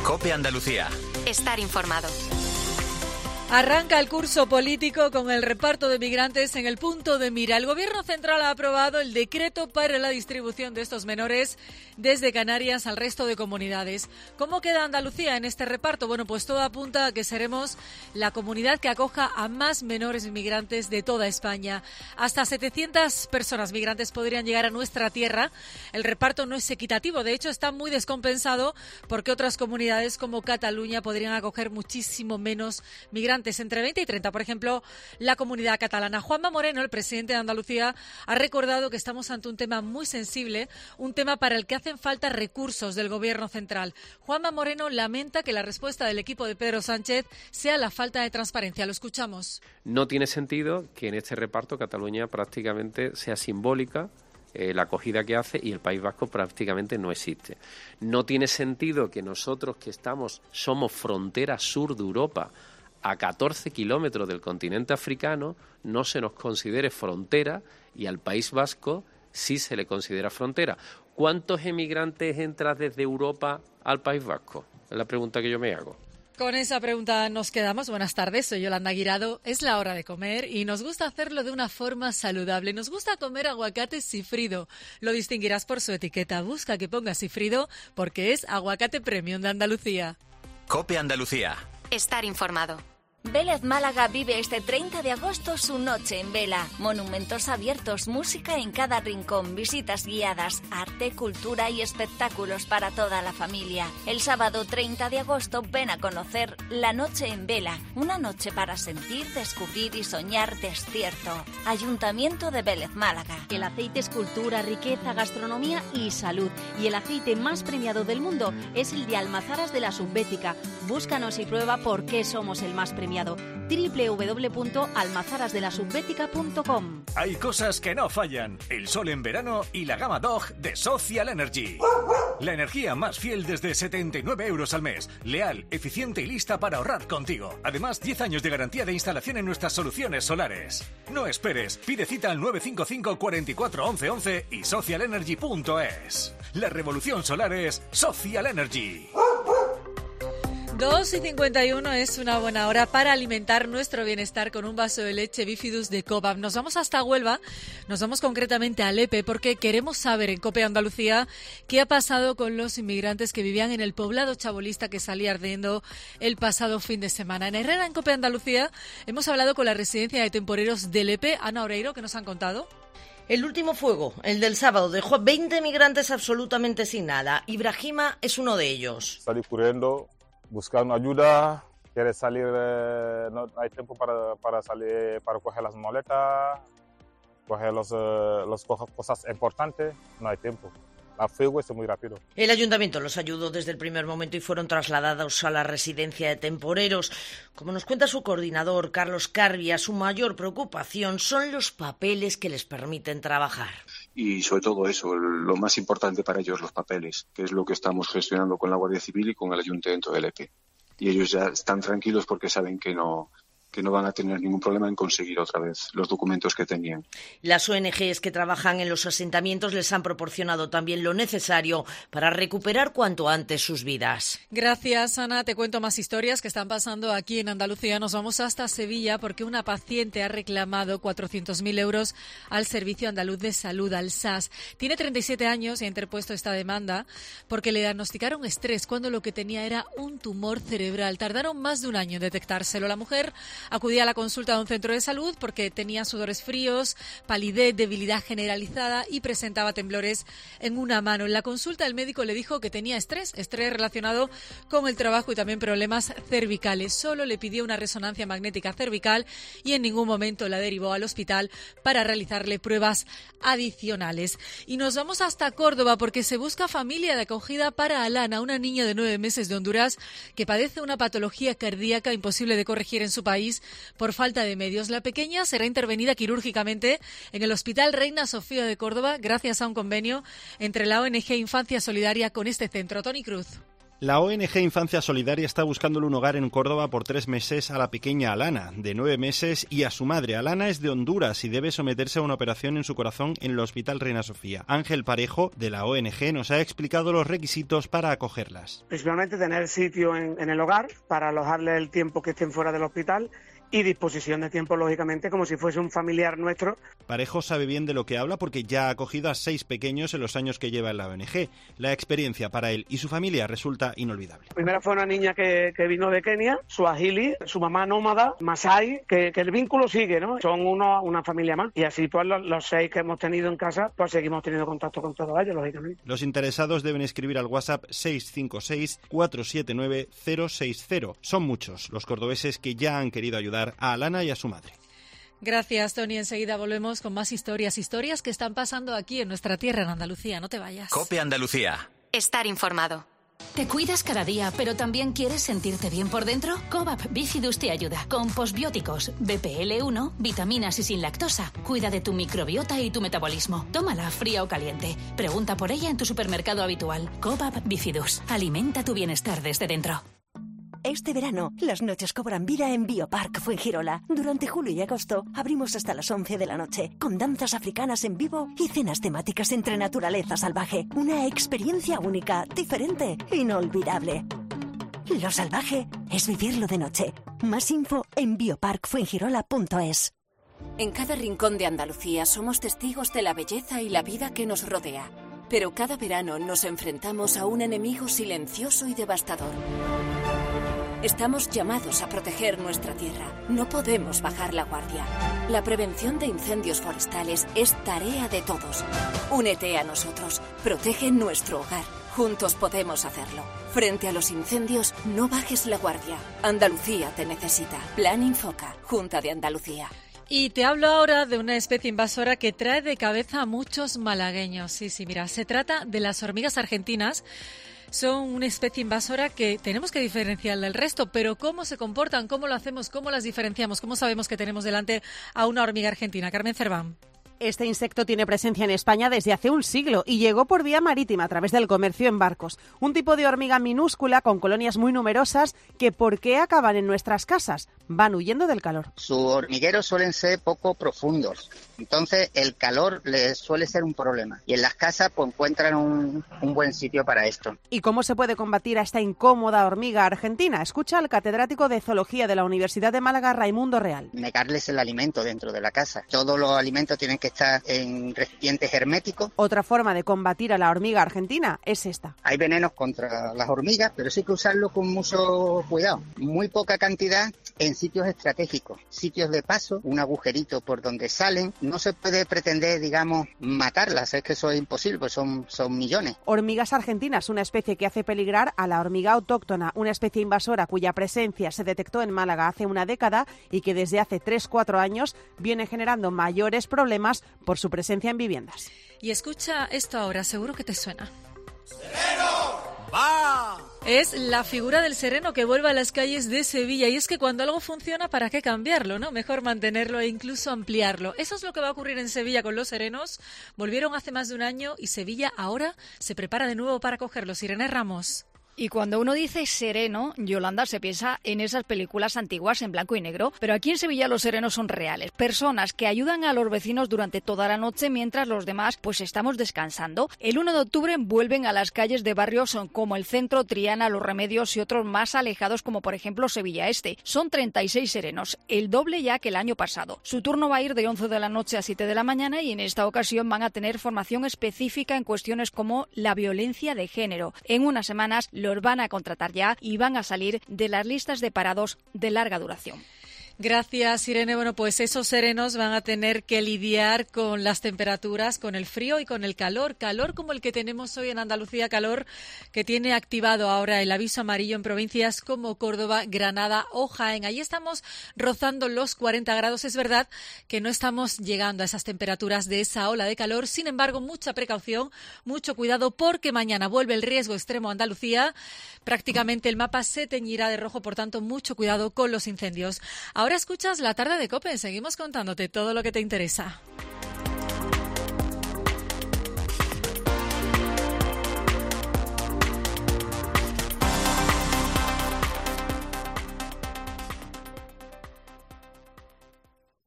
COPE Andalucía. Estar informado. Arranca el curso político con el reparto de migrantes en el punto de mira. El Gobierno central ha aprobado el decreto para la distribución de estos menores desde Canarias al resto de comunidades. ¿Cómo queda Andalucía en este reparto? Bueno, pues todo apunta a que seremos la comunidad que acoja a más menores migrantes de toda España. Hasta 700 personas migrantes podrían llegar a nuestra tierra. El reparto no es equitativo, de hecho está muy descompensado porque otras comunidades como Cataluña podrían acoger muchísimo menos migrantes. Entre 20 y 30, por ejemplo, la comunidad catalana. Juanma Moreno, el presidente de Andalucía, ha recordado que estamos ante un tema muy sensible, un tema para el que hacen falta recursos del Gobierno central. Juanma Moreno lamenta que la respuesta del equipo de Pedro Sánchez sea la falta de transparencia. Lo escuchamos. No tiene sentido que en este reparto Cataluña prácticamente sea simbólica la acogida que hace y el País Vasco prácticamente no existe. No tiene sentido que nosotros que somos frontera sur de Europa, a 14 kilómetros del continente africano, no se nos considere frontera y al País Vasco sí se le considera frontera. ¿Cuántos emigrantes entran desde Europa al País Vasco? Es la pregunta que yo me hago. Con esa pregunta nos quedamos. Buenas tardes, soy Yolanda Guirado. Es la hora de comer y nos gusta hacerlo de una forma saludable. Nos gusta comer aguacate sifrido. Lo distinguirás por su etiqueta. Busca que ponga sifrido porque es aguacate premium de Andalucía. COPE Andalucía. Estar informado. Vélez Málaga vive este 30 de agosto su noche en vela. Monumentos abiertos, música en cada rincón, visitas guiadas, arte, cultura y espectáculos para toda la familia. El sábado 30 de agosto ven a conocer La Noche en Vela, una noche para sentir, descubrir y soñar despierto. Ayuntamiento de Vélez Málaga. El aceite es cultura, riqueza, gastronomía y salud. Y el aceite más premiado del mundo es el de Almazaras de la Subbética. Búscanos y prueba por qué somos el más premiado. www.almazarasdelasubbética.com. Hay cosas que no fallan. El sol en verano y la gama Dog de Social Energy. La energía más fiel desde 79 euros al mes. Leal, eficiente y lista para ahorrar contigo. Además, 10 años de garantía de instalación en nuestras soluciones solares. No esperes. Pide cita al 955 44 11 11 y socialenergy.es. La revolución solar es Social Energy. 2:51 es una buena hora para alimentar nuestro bienestar con un vaso de leche Bifidus de Cobam. Nos vamos hasta Huelva, nos vamos concretamente a Lepe porque queremos saber en COPE Andalucía qué ha pasado con los inmigrantes que vivían en el poblado chabolista que salía ardiendo el pasado fin de semana. En Herrera, en COPE Andalucía, hemos hablado con la residencia de temporeros de Lepe. Ana Oreiro, ¿qué nos han contado? El último fuego, el del sábado, dejó a 20 migrantes absolutamente sin nada. Ibrahima es uno de ellos. Salí corriendo, buscando ayuda, quiere salir, no hay tiempo para salir, para coger las maletas, coger las cosas importantes, no hay tiempo. El fuego es muy rápido. El ayuntamiento los ayudó desde el primer momento y fueron trasladados a la residencia de temporeros. Como nos cuenta su coordinador, Carlos Carbia, su mayor preocupación son los papeles que les permiten trabajar. Y sobre todo eso, lo más importante para ellos, los papeles, que es lo que estamos gestionando con la Guardia Civil y con el Ayuntamiento de Lepe. Y ellos ya están tranquilos porque saben que no van a tener ningún problema en conseguir otra vez los documentos que tenían. Las ONGs que trabajan en los asentamientos les han proporcionado también lo necesario para recuperar cuanto antes sus vidas. Gracias, Ana. Te cuento más historias que están pasando aquí en Andalucía. Nos vamos hasta Sevilla porque una paciente ha reclamado 400.000 euros al Servicio Andaluz de Salud, al SAS. Tiene 37 años y ha interpuesto esta demanda porque le diagnosticaron estrés cuando lo que tenía era un tumor cerebral. Tardaron más de un año en detectárselo. La mujer acudía a la consulta de un centro de salud porque tenía sudores fríos, palidez, debilidad generalizada y presentaba temblores en una mano. En la consulta el médico le dijo que tenía estrés relacionado con el trabajo y también problemas cervicales. Solo le pidió una resonancia magnética cervical y en ningún momento la derivó al hospital para realizarle pruebas adicionales. Y nos vamos hasta Córdoba porque se busca familia de acogida para Alana, una niña de 9 meses de Honduras que padece una patología cardíaca imposible de corregir en su país por falta de medios. La pequeña será intervenida quirúrgicamente en el Hospital Reina Sofía de Córdoba gracias a un convenio entre la ONG Infancia Solidaria con este centro. Toni Cruz. La ONG Infancia Solidaria está buscándole un hogar en Córdoba por 3 meses a la pequeña Alana, de 9 meses, y a su madre. Alana es de Honduras y debe someterse a una operación en su corazón en el Hospital Reina Sofía. Ángel Parejo, de la ONG, nos ha explicado los requisitos para acogerlas. Principalmente tener sitio en el hogar para alojarle el tiempo que estén fuera del hospital y disposición de tiempo, lógicamente, como si fuese un familiar nuestro. Parejo sabe bien de lo que habla porque ya ha acogido a 6 pequeños en los años que lleva en la ONG. La experiencia para él y su familia resulta inolvidable. Primero fue una niña que vino de Kenia, Suajili, su mamá nómada, Masai, que el vínculo sigue, ¿no? Son una familia más. Y así pues los 6 que hemos tenido en casa, pues seguimos teniendo contacto con todos ellos, lógicamente. Los interesados deben escribir al WhatsApp 656-479-060. Son muchos los cordobeses que ya han querido ayudar a Alana y a su madre. Gracias, Tony. Enseguida volvemos con más historias que están pasando aquí en nuestra tierra, en Andalucía. No te vayas. COPE Andalucía. Estar informado. ¿Te cuidas cada día, pero también quieres sentirte bien por dentro? Cobap Bifidus te ayuda. Con posbióticos, BPL1, vitaminas y sin lactosa. Cuida de tu microbiota y tu metabolismo. Tómala fría o caliente. Pregunta por ella en tu supermercado habitual. Cobap Bifidus. Alimenta tu bienestar desde dentro. Este verano, las noches cobran vida en Biopark Fuengirola. Durante julio y agosto, abrimos hasta las 11 de la noche, con danzas africanas en vivo y cenas temáticas entre naturaleza salvaje. Una experiencia única, diferente, inolvidable. Lo salvaje es vivirlo de noche. Más info en bioparkfuengirola.es. En cada rincón de Andalucía somos testigos de la belleza y la vida que nos rodea. Pero cada verano nos enfrentamos a un enemigo silencioso y devastador. Estamos llamados a proteger nuestra tierra. No podemos bajar la guardia. La prevención de incendios forestales es tarea de todos. Únete a nosotros. Protege nuestro hogar. Juntos podemos hacerlo. Frente a los incendios, no bajes la guardia. Andalucía te necesita. Plan Infoca. Junta de Andalucía. Y te hablo ahora de una especie invasora que trae de cabeza a muchos malagueños. Sí, mira, se trata de las hormigas argentinas. Son una especie invasora que tenemos que diferenciar del resto, pero ¿cómo se comportan? ¿Cómo lo hacemos? ¿Cómo las diferenciamos? ¿Cómo sabemos que tenemos delante a una hormiga argentina? Carmen Cerván. Este insecto tiene presencia en España desde hace un siglo y llegó por vía marítima a través del comercio en barcos. Un tipo de hormiga minúscula con colonias muy numerosas que ¿por qué acaban en nuestras casas? Van huyendo del calor. Sus hormigueros suelen ser poco profundos, entonces el calor les suele ser un problema. Y en las casas pues encuentran un buen sitio para esto. ¿Y cómo se puede combatir a esta incómoda hormiga argentina? Escucha al catedrático de Zoología de la Universidad de Málaga, Raimundo Real. Negarles el alimento dentro de la casa. Todos los alimentos tienen que estar en recipientes herméticos. Otra forma de combatir a la hormiga argentina es esta. Hay venenos contra las hormigas, pero sí hay que usarlo con mucho cuidado. Muy poca cantidad en sitios estratégicos, sitios de paso, un agujerito por donde salen. No se puede pretender, digamos, matarlas, es que eso es imposible, pues son millones. Hormigas argentinas, una especie que hace peligrar a la hormiga autóctona, una especie invasora cuya presencia se detectó en Málaga hace una década y que desde hace 3-4 años viene generando mayores problemas por su presencia en viviendas. Y escucha esto ahora, seguro que te suena. ¡Sereno! ¡Va! Es la figura del sereno que vuelve a las calles de Sevilla. Y es que cuando algo funciona, ¿para qué cambiarlo, no? Mejor mantenerlo e incluso ampliarlo. Eso es lo que va a ocurrir en Sevilla con los serenos. Volvieron hace más de un año y Sevilla ahora se prepara de nuevo para cogerlos. Irene Ramos. Y cuando uno dice sereno, Yolanda, se piensa en esas películas antiguas en blanco y negro, pero aquí en Sevilla los serenos son reales, personas que ayudan a los vecinos durante toda la noche mientras los demás pues estamos descansando. El 1 de octubre vuelven a las calles de barrios como el Centro, Triana, Los Remedios y otros más alejados como por ejemplo Sevilla Este. Son 36 serenos, el doble ya que el año pasado. Su turno va a ir de 11 de la noche a 7 de la mañana y en esta ocasión van a tener formación específica en cuestiones como la violencia de género. En unas semanas los van a contratar ya y van a salir de las listas de parados de larga duración. Gracias, Irene. Bueno, pues esos serenos van a tener que lidiar con las temperaturas, con el frío y con el calor. Calor como el que tenemos hoy en Andalucía, calor que tiene activado ahora el aviso amarillo en provincias como Córdoba, Granada o Jaén. Ahí estamos rozando los 40 grados. Es verdad que no estamos llegando a esas temperaturas de esa ola de calor. Sin embargo, mucha precaución, mucho cuidado porque mañana vuelve el riesgo extremo a Andalucía. Prácticamente el mapa se teñirá de rojo, por tanto, mucho cuidado con los incendios. Ahora escuchas La Tarde de COPE. Seguimos contándote todo lo que te interesa.